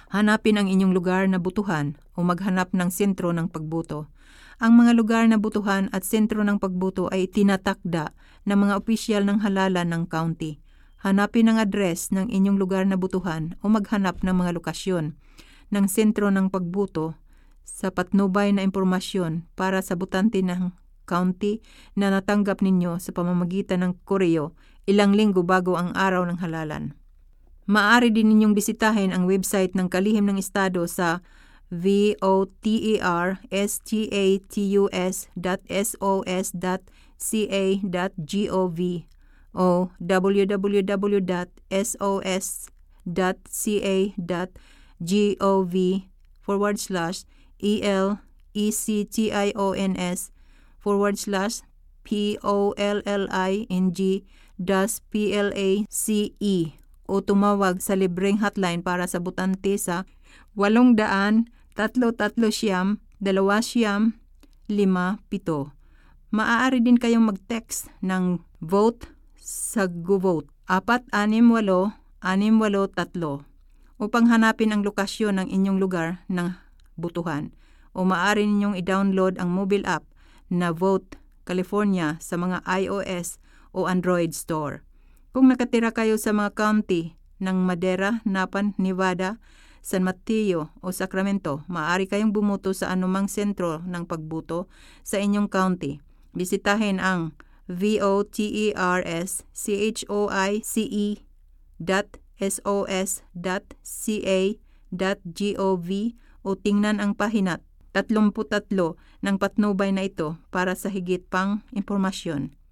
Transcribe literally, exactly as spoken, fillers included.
Hanapin ang inyong lugar na butuhan o maghanap ng sentro ng pagbuto. Ang mga lugar na butuhan at sentro ng pagbuto ay tinatakda ng mga opisyal ng halalan ng county. Hanapin ang address ng inyong lugar na butuhan o maghanap ng mga lokasyon ng sentro ng pagbuto sa patnubay na impormasyon para sa butante ng county na natanggap ninyo sa pamamagitan ng koreo ilang linggo bago ang araw ng halalan. Maaari din ninyong bisitahin ang website ng Kalihim ng Estado sa voterstatus dot sos dot ca dot gov o w w w dot sos dot ca dot gov forward slash elections forward slash polling dash place o tumawag sa libreng hotline para sa butante sa walong daan, tatlo tatlo siyam, dalawa siyam, lima, pito. Maaari din kayong mag-text ng vote sa GoVote apat anim walo anim walo tatlo upang hanapin ang lokasyon ng inyong lugar ng butuhan o maaari ninyong i-download ang mobile app na Vote California sa mga iOS o Android store. Kung nakatira kayo sa mga county ng Madera, Napan, Nevada, San Mateo o Sacramento, maaari kayong bumuto sa anumang sentro ng pagbuto sa inyong county. Bisitahin ang voterstatus dot sos dot ca dot gov o tingnan ang pahinat tatlumput tatlo ng patnubay na ito para sa higit pang impormasyon.